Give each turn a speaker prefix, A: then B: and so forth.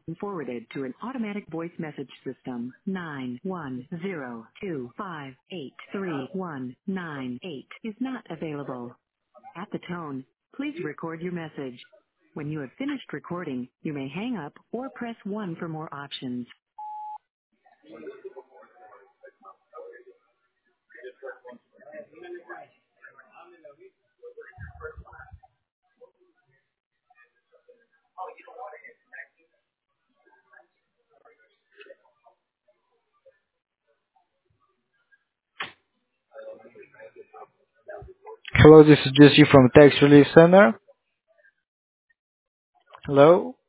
A: forwarded to an automatic voice message system. 91025833198 is not available. At the tone, please record your message. When you have finished recording, you may hang up or press 1 for more options.
B: Hello, this is Jesse from Text Relief Center. Hello.